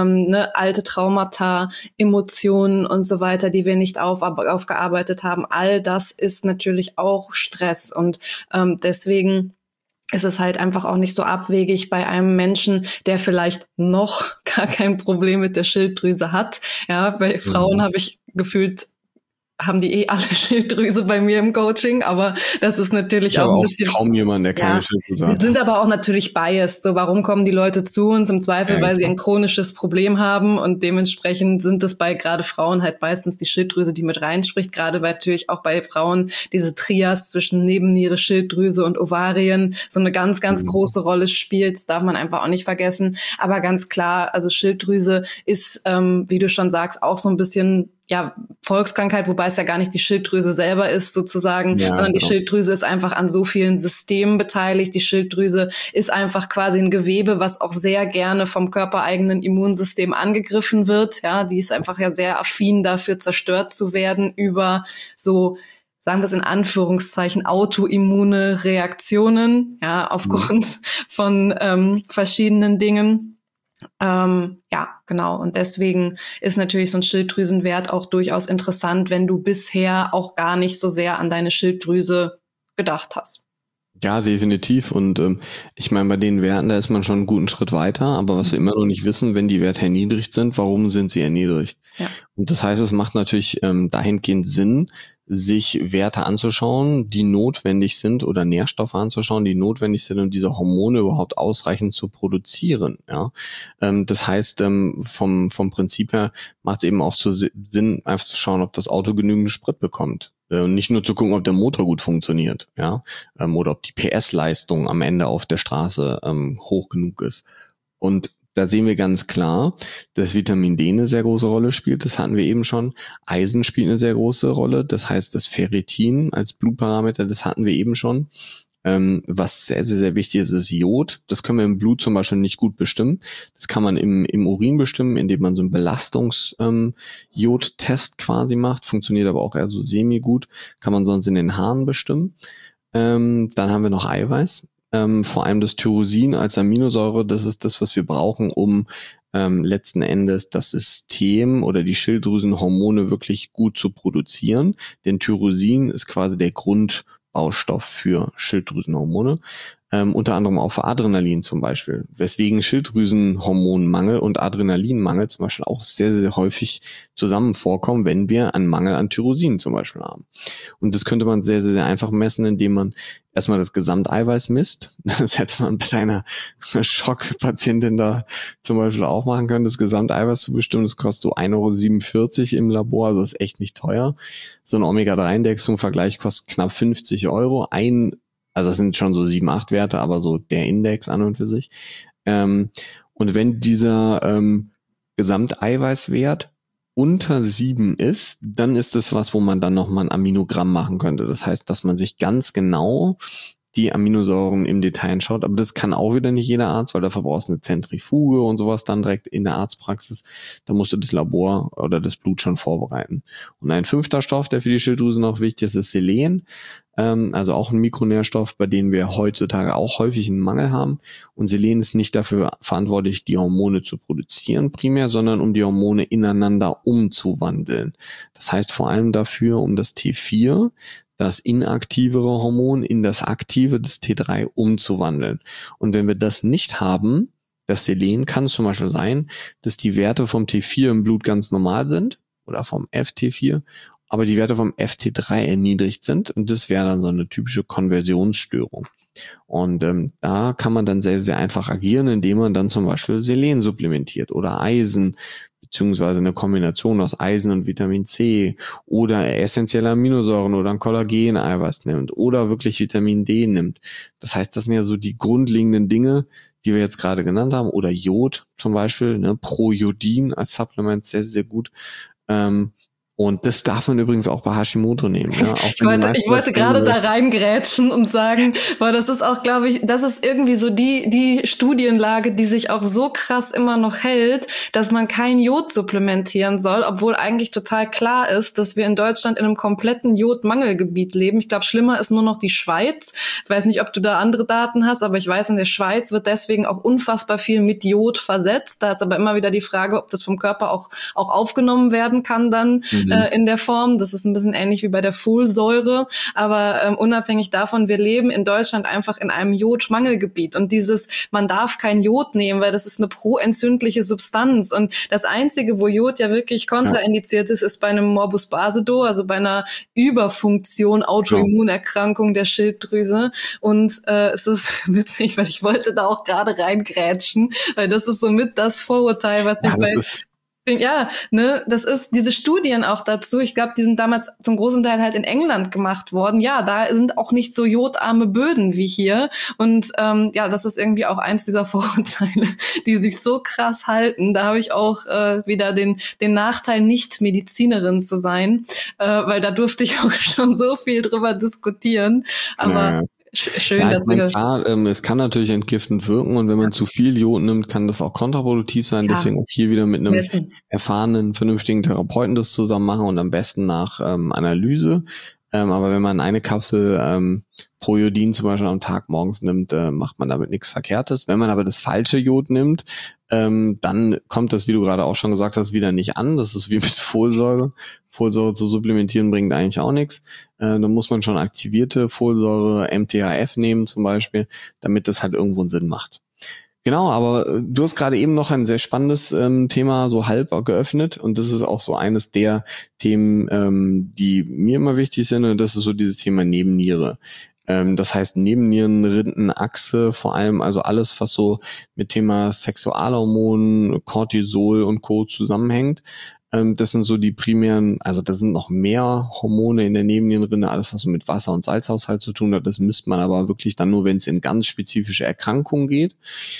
alte Traumata, Emotionen und so weiter, die wir nicht aufgearbeitet haben. All das ist natürlich auch Stress und deswegen ist es halt einfach auch nicht so abwegig bei einem Menschen, der vielleicht noch gar kein Problem mit der Schilddrüse hat. Ja, bei Frauen habe ich gefühlt, haben die alle Schilddrüse bei mir im Coaching, aber das ist natürlich auch ein bisschen... kaum jemand, der keine Schilddrüse hat. Wir sind aber auch natürlich biased. So, warum kommen die Leute zu uns? Im Zweifel, weil sie ein chronisches Problem haben und dementsprechend sind es bei gerade Frauen halt meistens die Schilddrüse, die mit reinspricht, gerade weil natürlich auch bei Frauen diese Trias zwischen Nebenniere, Schilddrüse und Ovarien so eine ganz, ganz große Rolle spielt. Das darf man einfach auch nicht vergessen. Aber ganz klar, also Schilddrüse ist, wie du schon sagst, auch so ein bisschen Volkskrankheit, wobei es ja gar nicht die Schilddrüse selber ist sozusagen, sondern die Schilddrüse ist einfach an so vielen Systemen beteiligt. Die Schilddrüse ist einfach quasi ein Gewebe, was auch sehr gerne vom körpereigenen Immunsystem angegriffen wird. Ja, die ist einfach sehr affin dafür, zerstört zu werden über so, sagen wir es in Anführungszeichen, autoimmune Reaktionen, aufgrund von verschiedenen Dingen. Ja, genau. Und deswegen ist natürlich so ein Schilddrüsenwert auch durchaus interessant, wenn du bisher auch gar nicht so sehr an deine Schilddrüse gedacht hast. Ja, definitiv. Und ich meine, bei den Werten, da ist man schon einen guten Schritt weiter. Aber was wir immer noch nicht wissen, wenn die Werte erniedrigt sind, warum sind sie erniedrigt? Ja. Und das heißt, es macht natürlich dahingehend Sinn, sich Werte anzuschauen, die notwendig sind, oder Nährstoffe anzuschauen, die notwendig sind, um diese Hormone überhaupt ausreichend zu produzieren. Ja, das heißt, vom Prinzip her macht es eben auch Sinn, einfach zu schauen, ob das Auto genügend Sprit bekommt. Und nicht nur zu gucken, ob der Motor gut funktioniert, ja, oder ob die PS-Leistung am Ende auf der Straße hoch genug ist. Und da sehen wir ganz klar, dass Vitamin D eine sehr große Rolle spielt. Das hatten wir eben schon. Eisen spielt eine sehr große Rolle. Das heißt, das Ferritin als Blutparameter, das hatten wir eben schon. Was sehr, sehr, sehr wichtig ist, ist Jod. Das können wir im Blut zum Beispiel nicht gut bestimmen. Das kann man im Urin bestimmen, indem man so einen Belastungs-Jod-Test quasi macht. Funktioniert aber auch eher so semi-gut. Kann man sonst in den Haaren bestimmen. Dann haben wir noch Eiweiß. Vor allem das Tyrosin als Aminosäure, das ist das, was wir brauchen, um letzten Endes das System oder die Schilddrüsenhormone wirklich gut zu produzieren. Denn Tyrosin ist quasi der Grundbaustoff für Schilddrüsenhormone. Unter anderem auch für Adrenalin zum Beispiel, weswegen Schilddrüsenhormonmangel und Adrenalinmangel zum Beispiel auch sehr, sehr häufig zusammen vorkommen, wenn wir einen Mangel an Tyrosin zum Beispiel haben. Und das könnte man sehr, sehr, sehr einfach messen, indem man erstmal das Gesamteiweiß misst. Das hätte man bei einer Schockpatientin da zum Beispiel auch machen können, das Gesamteiweiß zu bestimmen. Das kostet so 1,47 € im Labor, also das ist echt nicht teuer. So ein Omega-3-Index zum Vergleich kostet knapp 50 €. Also das sind schon so 7, 8 Werte, aber so der Index an und für sich. Und wenn dieser Gesamteiweißwert unter 7 ist, dann ist das was, wo man dann nochmal ein Aminogramm machen könnte. Das heißt, dass man sich ganz genau die Aminosäuren im Detail anschaut. Aber das kann auch wieder nicht jeder Arzt, weil dafür brauchst du eine Zentrifuge und sowas dann direkt in der Arztpraxis. Da musst du das Labor oder das Blut schon vorbereiten. Und ein 5. Stoff, der für die Schilddrüse noch wichtig ist, ist Selen. Also auch ein Mikronährstoff, bei dem wir heutzutage auch häufig einen Mangel haben. Und Selen ist nicht dafür verantwortlich, die Hormone zu produzieren primär, sondern um die Hormone ineinander umzuwandeln. Das heißt vor allem dafür, um das T4, das inaktivere Hormon, in das aktive, das T3, umzuwandeln. Und wenn wir das nicht haben, das Selen, kann es zum Beispiel sein, dass die Werte vom T4 im Blut ganz normal sind oder vom FT4, aber die Werte vom FT3 erniedrigt sind, und das wäre dann so eine typische Konversionsstörung. Und da kann man dann sehr, sehr einfach agieren, indem man dann zum Beispiel Selen supplementiert oder Eisen, beziehungsweise eine Kombination aus Eisen und Vitamin C oder essentielle Aminosäuren oder ein Kollagen-Eiweiß nimmt oder wirklich Vitamin D nimmt. Das heißt, das sind ja so die grundlegenden Dinge, die wir jetzt gerade genannt haben, oder Jod zum Beispiel, ne, Projodin als Supplement, sehr, sehr gut. Und das darf man übrigens auch bei Hashimoto nehmen. Ja? Auch ich wollte gerade da reingrätschen und sagen, weil das ist auch, glaube ich, das ist irgendwie so die Studienlage, die sich auch so krass immer noch hält, dass man kein Jod supplementieren soll, obwohl eigentlich total klar ist, dass wir in Deutschland in einem kompletten Jodmangelgebiet leben. Ich glaube, schlimmer ist nur noch die Schweiz. Ich weiß nicht, ob du da andere Daten hast, aber ich weiß, in der Schweiz wird deswegen auch unfassbar viel mit Jod versetzt. Da ist aber immer wieder die Frage, ob das vom Körper auch aufgenommen werden kann dann. In der Form. Das ist ein bisschen ähnlich wie bei der Folsäure, aber unabhängig davon, wir leben in Deutschland einfach in einem Jodmangelgebiet, und man darf kein Jod nehmen, weil das ist eine proentzündliche Substanz, und das Einzige, wo Jod ja wirklich kontraindiziert ist bei einem Morbus Basedow, also bei einer Überfunktion, Autoimmunerkrankung der Schilddrüse. Und es ist witzig, weil ich wollte da auch gerade reingrätschen, weil das ist somit das Vorurteil, was das ist diese Studien auch dazu. Ich glaube, die sind damals zum großen Teil halt in England gemacht worden. Ja, da sind auch nicht so jodarme Böden wie hier. Und das ist irgendwie auch eins dieser Vorurteile, die sich so krass halten. Da habe ich auch wieder den Nachteil, nicht Medizinerin zu sein, weil da durfte ich auch schon so viel drüber diskutieren. Aber schön, dass klar, es kann natürlich entgiftend wirken, und wenn man zu viel Jod nimmt, kann das auch kontraproduktiv sein. Deswegen auch hier wieder mit einem erfahrenen, vernünftigen Therapeuten das zusammen machen, und am besten nach Analyse. Aber wenn man eine Kapsel Pro-Jodin zum Beispiel am Tag morgens nimmt, macht man damit nichts Verkehrtes. Wenn man aber das falsche Jod nimmt, dann kommt das, wie du gerade auch schon gesagt hast, wieder nicht an. Das ist wie mit Folsäure. Folsäure zu supplementieren bringt eigentlich auch nichts. Dann muss man schon aktivierte Folsäure, MTHF nehmen zum Beispiel, damit das halt irgendwo einen Sinn macht. Genau, aber du hast gerade eben noch ein sehr spannendes Thema so halb geöffnet und das ist auch so eines der Themen, die mir immer wichtig sind und das ist so dieses Thema Nebenniere. Das heißt Nebennierenrindenachse, vor allem also alles, was so mit Thema Sexualhormonen, Cortisol und Co. zusammenhängt. Das sind so die primären, also da sind noch mehr Hormone in der Nebennierenrinde, alles was so mit Wasser- und Salzhaushalt zu tun hat, das misst man aber wirklich dann nur, wenn es in ganz spezifische Erkrankungen geht.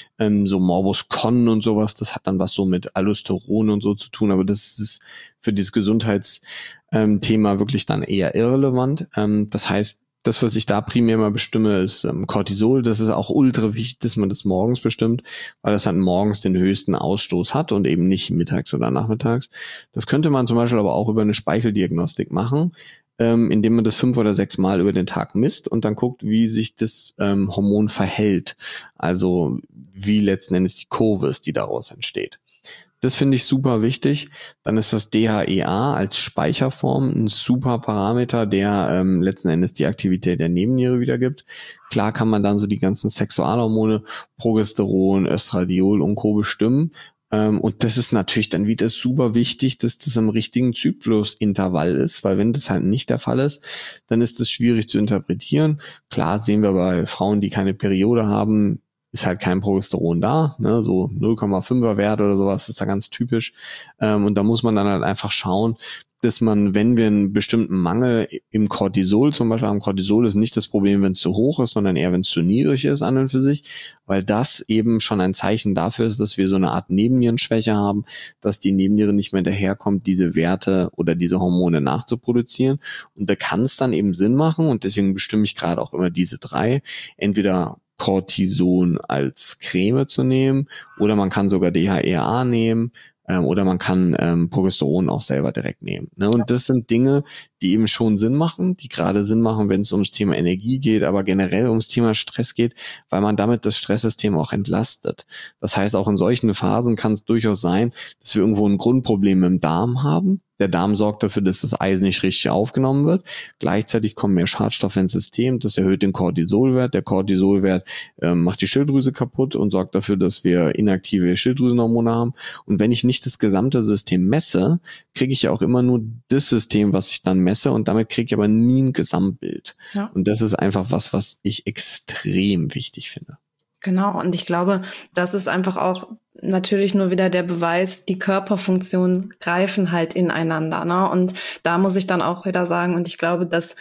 So Morbus Crohn und sowas, das hat dann was so mit Aldosteron und so zu tun, aber das ist für dieses Gesundheitsthema wirklich dann eher irrelevant. Das heißt, das, was ich da primär mal bestimme, ist Cortisol. Das ist auch ultra wichtig, dass man das morgens bestimmt, weil das dann morgens den höchsten Ausstoß hat und eben nicht mittags oder nachmittags. Das könnte man zum Beispiel aber auch über eine Speicheldiagnostik machen, indem man das 5 oder 6 Mal über den Tag misst und dann guckt, wie sich das Hormon verhält. Also wie letzten Endes die Kurve ist, die daraus entsteht. Das finde ich super wichtig. Dann ist das DHEA als Speicherform ein super Parameter, der letzten Endes die Aktivität der Nebenniere wiedergibt. Klar kann man dann so die ganzen Sexualhormone, Progesteron, Östradiol und Co. bestimmen. Und das ist natürlich dann wieder super wichtig, dass das im richtigen Zyklusintervall ist, weil wenn das halt nicht der Fall ist, dann ist das schwierig zu interpretieren. Klar sehen wir bei Frauen, die keine Periode haben, ist halt kein Progesteron da, ne, so 0,5er Wert oder sowas ist da ganz typisch. Und da muss man dann halt einfach schauen, dass man, wenn wir einen bestimmten Mangel im Cortisol zum Beispiel haben, Cortisol ist nicht das Problem, wenn es zu hoch ist, sondern eher, wenn es zu niedrig ist an und für sich, weil das eben schon ein Zeichen dafür ist, dass wir so eine Art Nebennierenschwäche haben, dass die Nebenniere nicht mehr daherkommt, diese Werte oder diese Hormone nachzuproduzieren. Und da kann es dann eben Sinn machen und deswegen bestimme ich gerade auch immer diese 3, entweder Cortison als Creme zu nehmen oder man kann sogar DHEA nehmen oder man kann Progesteron auch selber direkt nehmen. Ne? Und das sind Dinge, die eben schon Sinn machen, die gerade Sinn machen, wenn es ums Thema Energie geht, aber generell ums Thema Stress geht, weil man damit das Stresssystem auch entlastet. Das heißt, auch in solchen Phasen kann es durchaus sein, dass wir irgendwo ein Grundproblem im Darm haben. Der Darm sorgt dafür, dass das Eisen nicht richtig aufgenommen wird. Gleichzeitig kommen mehr Schadstoffe ins System. Das erhöht den Cortisolwert. Der Cortisolwert macht die Schilddrüse kaputt und sorgt dafür, dass wir inaktive Schilddrüsenhormone haben. Und wenn ich nicht das gesamte System messe, kriege ich ja auch immer nur das System, was ich dann messe. Und damit kriege ich aber nie ein Gesamtbild. Ja. Und das ist einfach was ich extrem wichtig finde. Genau. Und ich glaube, das ist einfach auch natürlich nur wieder der Beweis, die Körperfunktionen greifen halt ineinander, ne? Und da muss ich dann auch wieder sagen, und ich glaube, dass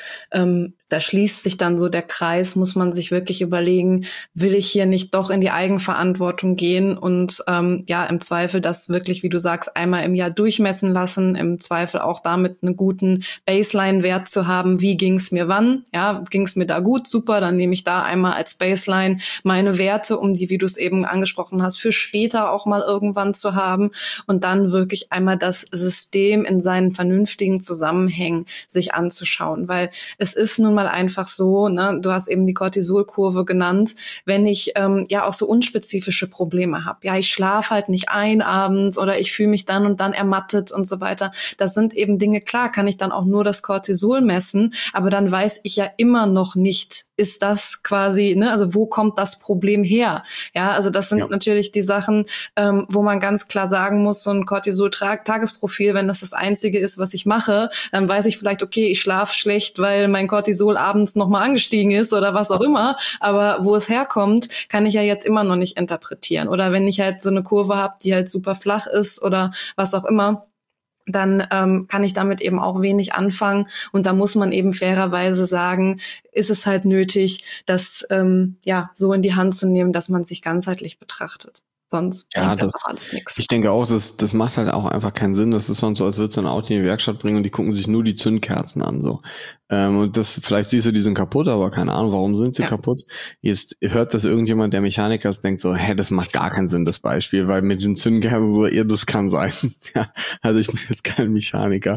da schließt sich dann so der Kreis, muss man sich wirklich überlegen, will ich hier nicht doch in die Eigenverantwortung gehen und im Zweifel das wirklich, wie du sagst, einmal im Jahr durchmessen lassen, im Zweifel auch damit einen guten Baseline-Wert zu haben, wie ging's mir wann, ja, ging's mir da gut, super, dann nehme ich da einmal als Baseline meine Werte, um die, wie du es eben angesprochen hast, für später auch mal irgendwann zu haben und dann wirklich einmal das System in seinen vernünftigen Zusammenhängen sich anzuschauen, weil es ist nun mal einfach so, ne, du hast eben die Cortisolkurve genannt, wenn ich auch so unspezifische Probleme habe, ja, ich schlafe halt nicht ein abends oder ich fühle mich dann und dann ermattet und so weiter, das sind eben Dinge, klar, kann ich dann auch nur das Cortisol messen, aber dann weiß ich ja immer noch nicht, ist das quasi, ne, also wo kommt das Problem her? Ja, also das sind natürlich die Sachen, wo man ganz klar sagen muss, so ein Cortisol-Tagesprofil, wenn das Einzige ist, was ich mache, dann weiß ich vielleicht, okay, ich schlafe schlecht, weil mein Cortisol abends nochmal angestiegen ist oder was auch immer, aber wo es herkommt, kann ich ja jetzt immer noch nicht interpretieren. Oder wenn ich halt so eine Kurve habe, die halt super flach ist oder was auch immer, dann kann ich damit eben auch wenig anfangen. Und da muss man eben fairerweise sagen, ist es halt nötig, das so in die Hand zu nehmen, dass man sich ganzheitlich betrachtet. Sonst bringt das alles nichts. Ich denke auch, das macht halt auch einfach keinen Sinn. Das ist sonst so, als würdest du ein Auto in die Werkstatt bringen und die gucken sich nur die Zündkerzen an. So, Und das, vielleicht siehst du, die sind kaputt, aber keine Ahnung, warum sind sie kaputt? Jetzt hört das irgendjemand, der Mechaniker ist, denkt so, das macht gar keinen Sinn, das Beispiel, weil mit den Zündkerzen so, das kann sein. Ja, also ich bin jetzt kein Mechaniker.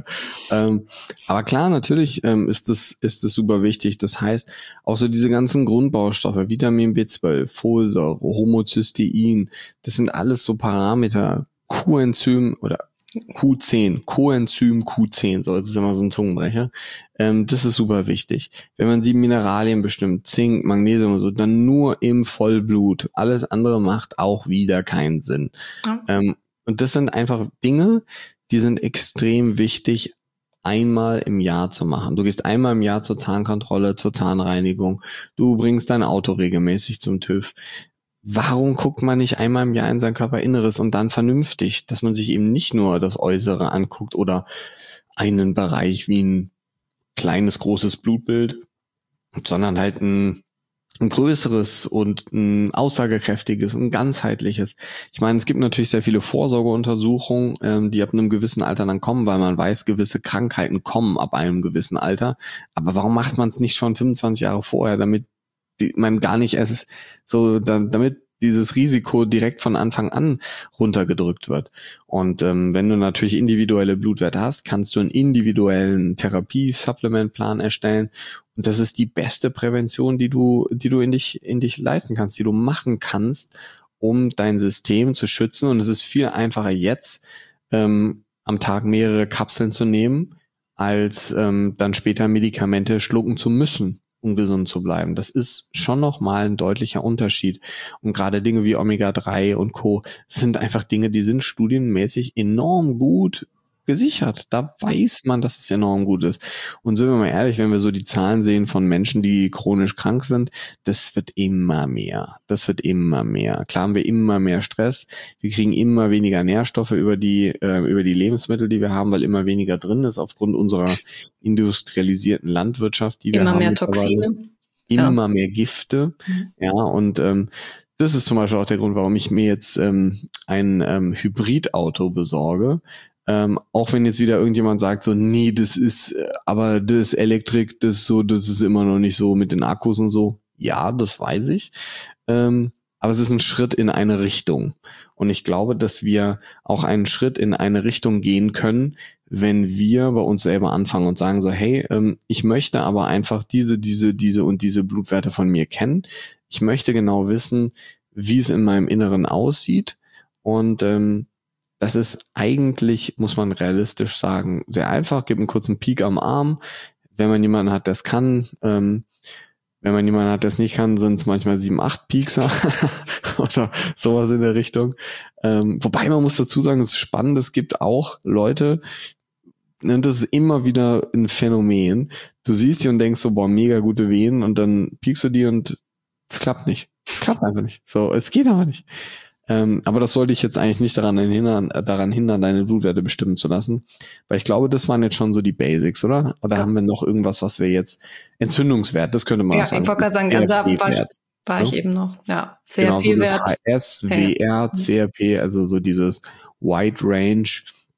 Aber klar, natürlich ist das super wichtig. Das heißt, auch so diese ganzen Grundbaustoffe, Vitamin B12, Folsäure, Homocystein, das sind alles so Parameter, Coenzym oder Q10, Coenzym Q10, so, das ist immer so ein Zungenbrecher. Das ist super wichtig. Wenn man die Mineralien bestimmt, Zink, Magnesium und so, dann nur im Vollblut. Alles andere macht auch wieder keinen Sinn. Ja. Und das sind einfach Dinge, die sind extrem wichtig, einmal im Jahr zu machen. Du gehst einmal im Jahr zur Zahnkontrolle, zur Zahnreinigung. Du bringst dein Auto regelmäßig zum TÜV. Warum guckt man nicht einmal im Jahr in sein Körperinneres und dann vernünftig, dass man sich eben nicht nur das Äußere anguckt oder einen Bereich wie ein kleines, großes Blutbild, sondern halt ein größeres und ein aussagekräftiges, ein ganzheitliches. Ich meine, es gibt natürlich sehr viele Vorsorgeuntersuchungen, die ab einem gewissen Alter dann kommen, weil man weiß, gewisse Krankheiten kommen ab einem gewissen Alter. Aber warum macht man es nicht schon 25 Jahre vorher, damit man gar nicht erst so, damit dieses Risiko direkt von Anfang an runtergedrückt wird. Und wenn du natürlich individuelle Blutwerte hast, kannst du einen individuellen Therapie-Supplement-Plan erstellen. Und das ist die beste Prävention, die du in dich leisten kannst, die du machen kannst, um dein System zu schützen. Und es ist viel einfacher jetzt, am Tag mehrere Kapseln zu nehmen, als dann später Medikamente schlucken zu müssen, um gesund zu bleiben. Das ist schon nochmal ein deutlicher Unterschied. Und gerade Dinge wie Omega-3 und Co. sind einfach Dinge, die sind studienmäßig enorm gut gesichert. Da weiß man, dass es enorm gut ist. Und sind wir mal ehrlich, wenn wir so die Zahlen sehen von Menschen, die chronisch krank sind, das wird immer mehr. Klar haben wir immer mehr Stress. Wir kriegen immer weniger Nährstoffe über die Lebensmittel, die wir haben, weil immer weniger drin ist aufgrund unserer industrialisierten Landwirtschaft, die wir haben. Immer mehr Toxine. Immer mehr Gifte. Ja, und das ist zum Beispiel auch der Grund, warum ich mir jetzt ein Hybridauto besorge. Auch wenn jetzt wieder irgendjemand sagt so, nee, aber das Elektrik, das ist immer noch nicht so mit den Akkus und so. Ja, das weiß ich. Aber es ist ein Schritt in eine Richtung. Und ich glaube, dass wir auch einen Schritt in eine Richtung gehen können, wenn wir bei uns selber anfangen und sagen so, hey, ich möchte aber einfach diese und diese Blutwerte von mir kennen. Ich möchte genau wissen, wie es in meinem Inneren aussieht. Und das ist eigentlich, muss man realistisch sagen, sehr einfach. Gibt einen kurzen Peak am Arm. Wenn man jemanden hat, der es kann, wenn man jemanden hat, der es nicht kann, sind es manchmal 7, 8 Peaks oder sowas in der Richtung. Wobei man muss dazu sagen, es ist spannend, es gibt auch Leute, und das ist immer wieder ein Phänomen. Du siehst die und denkst so, boah, mega gute Venen, und dann piekst du die und es klappt nicht. Es klappt einfach nicht. So, es geht aber nicht. Aber das sollte ich jetzt eigentlich nicht daran hindern, deine Blutwerte bestimmen zu lassen. Weil ich glaube, das waren jetzt schon so die Basics, oder? Oder haben wir noch irgendwas, was wir jetzt, Entzündungswert, das könnte man sagen. Ja, ich wollte gerade sagen, also da war ich eben noch, ja. CRP-Wert. Genau, HS, WR, CRP, also so dieses Wide Range.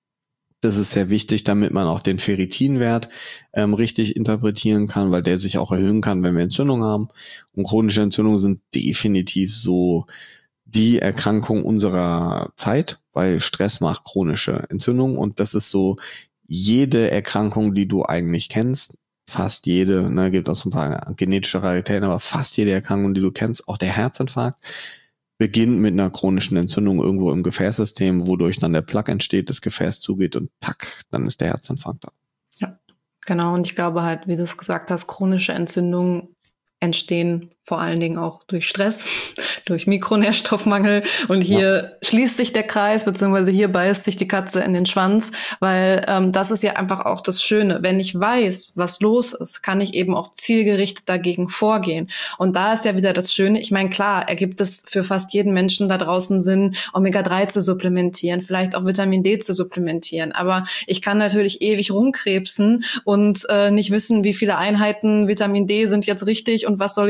Das ist sehr wichtig, damit man auch den Ferritinwert richtig interpretieren kann, weil der sich auch erhöhen kann, wenn wir Entzündung haben. Und chronische Entzündungen sind definitiv so die Erkrankung unserer Zeit, weil Stress macht chronische Entzündung, und das ist so jede Erkrankung, die du eigentlich kennst, fast jede, gibt auch so ein paar genetische Raritäten, aber fast jede Erkrankung, die du kennst, auch der Herzinfarkt, beginnt mit einer chronischen Entzündung irgendwo im Gefäßsystem, wodurch dann der Plaque entsteht, das Gefäß zugeht und tack, dann ist der Herzinfarkt da. Ja, genau, und ich glaube halt, wie du es gesagt hast, chronische Entzündungen entstehen vor allen Dingen auch durch Stress, durch Mikronährstoffmangel. Und hier schließt sich der Kreis, beziehungsweise hier beißt sich die Katze in den Schwanz, weil das ist ja einfach auch das Schöne. Wenn ich weiß, was los ist, kann ich eben auch zielgerichtet dagegen vorgehen. Und da ist ja wieder das Schöne. Ich meine, klar, ergibt es für fast jeden Menschen da draußen Sinn, Omega-3 zu supplementieren, vielleicht auch Vitamin D zu supplementieren. Aber ich kann natürlich ewig rumkrebsen und nicht wissen, wie viele Einheiten Vitamin D sind jetzt richtig und was soll ich tun und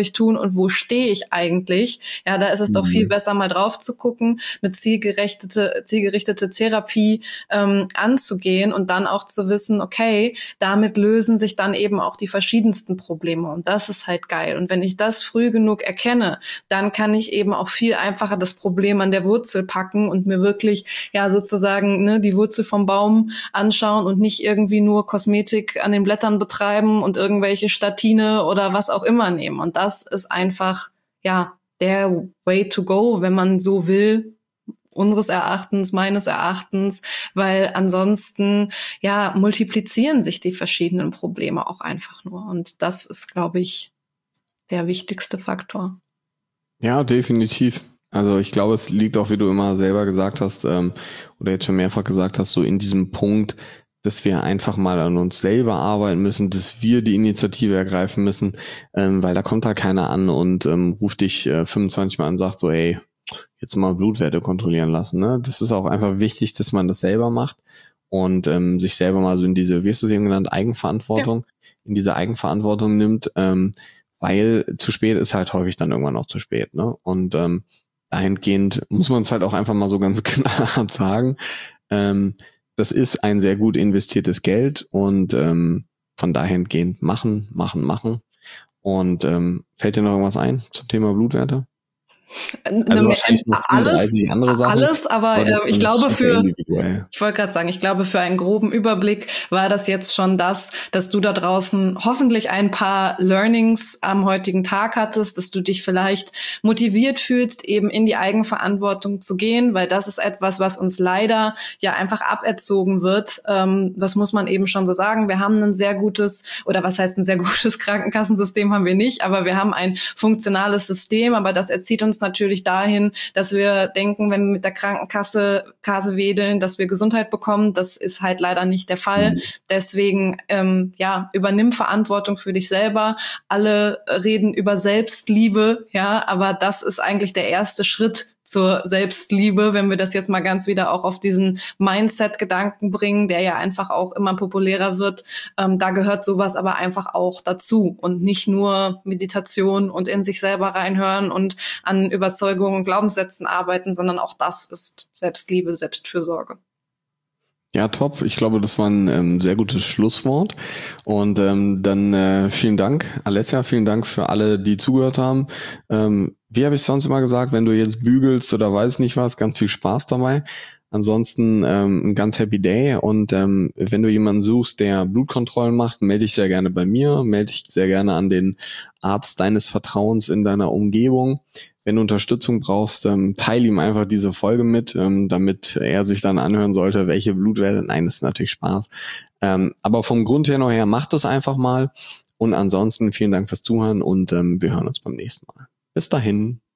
und wo stehe ich eigentlich? Ja, da ist es doch viel besser, mal drauf zu gucken, eine zielgerichtete Therapie anzugehen und dann auch zu wissen, okay, damit lösen sich dann eben auch die verschiedensten Probleme und das ist halt geil. Und wenn ich das früh genug erkenne, dann kann ich eben auch viel einfacher das Problem an der Wurzel packen und mir wirklich ja sozusagen die Wurzel vom Baum anschauen und nicht irgendwie nur Kosmetik an den Blättern betreiben und irgendwelche Statine oder was auch immer nehmen. Und das ist einfach ja der way to go, wenn man so will, unseres Erachtens, meines Erachtens, weil ansonsten ja multiplizieren sich die verschiedenen Probleme auch einfach nur. Und das ist, glaube ich, der wichtigste Faktor. Ja, definitiv. Also ich glaube, es liegt auch, wie du immer selber gesagt hast, oder jetzt schon mehrfach gesagt hast, so in diesem Punkt, dass wir einfach mal an uns selber arbeiten müssen, dass wir die Initiative ergreifen müssen, weil da kommt da keiner an und ruft dich 25 Mal an und sagt so, hey, jetzt mal Blutwerte kontrollieren lassen. Ne? Das ist auch einfach wichtig, dass man das selber macht und sich selber mal so in diese, wie hast du es eben genannt, Eigenverantwortung, in diese Eigenverantwortung nimmt, weil zu spät ist halt häufig dann irgendwann auch zu spät. Ne? Und dahingehend muss man es halt auch einfach mal so ganz knallhart sagen, das ist ein sehr gut investiertes Geld und von dahingehend machen. Und fällt dir noch irgendwas ein zum Thema Blutwerte? Also wahrscheinlich noch 35 andere Sachen. Alles, aber ich glaube ich wollte gerade sagen, ich glaube für einen groben Überblick war das jetzt schon das, dass du da draußen hoffentlich ein paar Learnings am heutigen Tag hattest, dass du dich vielleicht motiviert fühlst, eben in die Eigenverantwortung zu gehen, weil das ist etwas, was uns leider ja einfach aberzogen wird. Das muss man eben schon so sagen. Wir haben ein sehr gutes, oder was heißt ein sehr gutes Krankenkassensystem haben wir nicht, aber wir haben ein funktionales System, aber das erzieht uns natürlich dahin, dass wir denken, wenn wir mit der Krankenkasse wedeln, dass wir Gesundheit bekommen. Das ist halt leider nicht der Fall. Deswegen, übernimm Verantwortung für dich selber. Alle reden über Selbstliebe, ja, aber das ist eigentlich der erste Schritt zur Selbstliebe, wenn wir das jetzt mal ganz wieder auch auf diesen Mindset-Gedanken bringen, der ja einfach auch immer populärer wird. Da gehört sowas aber einfach auch dazu und nicht nur Meditation und in sich selber reinhören und an Überzeugungen und Glaubenssätzen arbeiten, sondern auch das ist Selbstliebe, Selbstfürsorge. Ja, top. Ich glaube, das war ein sehr gutes Schlusswort. Und dann vielen Dank, Alessia, vielen Dank für alle, die zugehört haben. Wie habe ich sonst immer gesagt, wenn du jetzt bügelst oder weiß nicht was, ganz viel Spaß dabei. Ansonsten ein ganz happy day und wenn du jemanden suchst, der Blutkontrollen macht, melde dich sehr gerne bei mir, melde dich sehr gerne an den Arzt deines Vertrauens in deiner Umgebung. Wenn du Unterstützung brauchst, teile ihm einfach diese Folge mit, damit er sich dann anhören sollte, welche Blutwerte. Nein, das ist natürlich Spaß. Aber vom Grund her noch her, macht das einfach mal. Und ansonsten vielen Dank fürs Zuhören und wir hören uns beim nächsten Mal. Bis dahin.